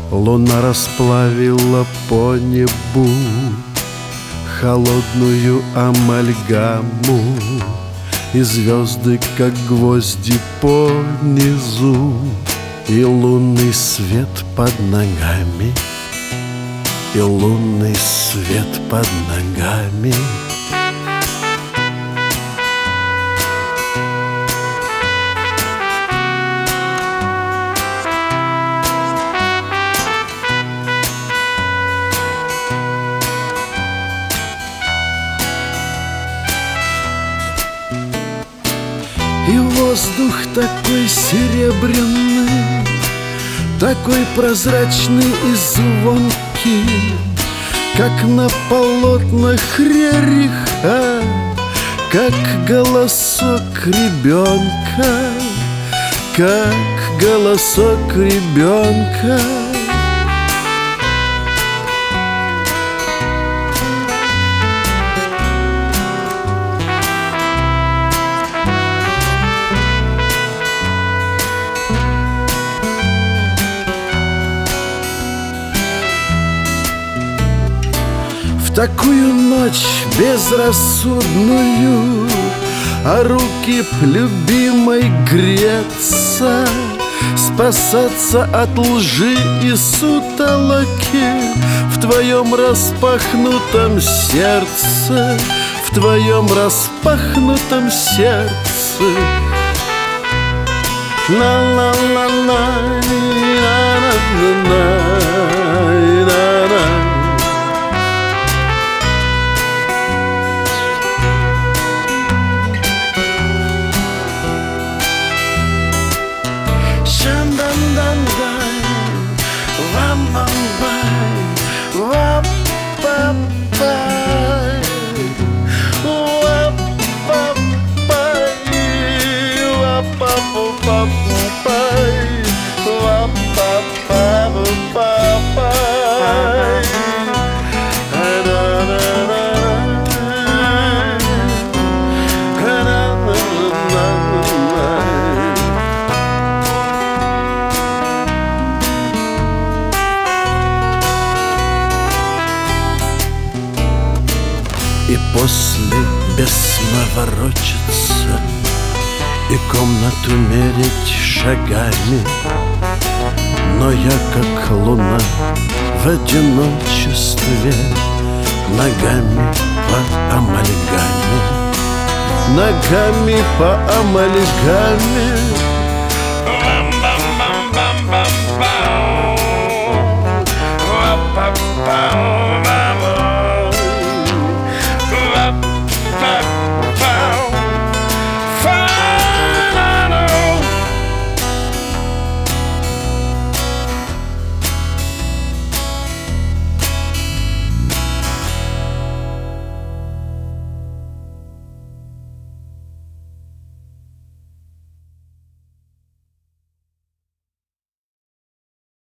Луна расплавила по небу холодную амальгаму, и звезды, как гвозди по низу, и лунный свет под ногами, и лунный свет под ногами. И воздух такой серебряный, такой прозрачный и звонкий, как на полотнах Рериха, как голосок ребенка, как голосок ребенка. В такую ночь безрассудную, а руки б любимой греться, спасаться от лжи и сутолоки в твоем распахнутом сердце, в твоем распахнутом сердце. На-на-на-на-на-на-на-на. И после без сна ворочаться и комнату мерить шагами, но я, как луна в одиночестве, ногами по амальгаме, ногами по амальгаме.